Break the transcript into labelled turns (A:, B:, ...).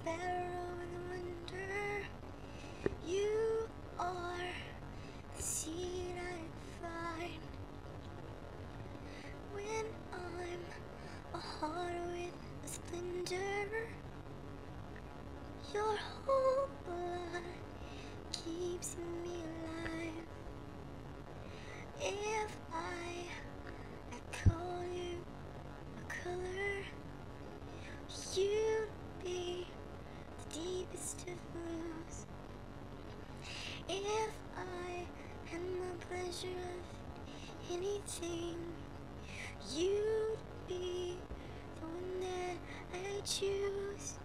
A: sparrow in the winter. You are the seed I find when I'm a heart with a splinter. Your whole blood keeps me alive. If I call you a color, you'd be the deepest of blues. If I had my pleasure of anything, you'd be the one that I choose.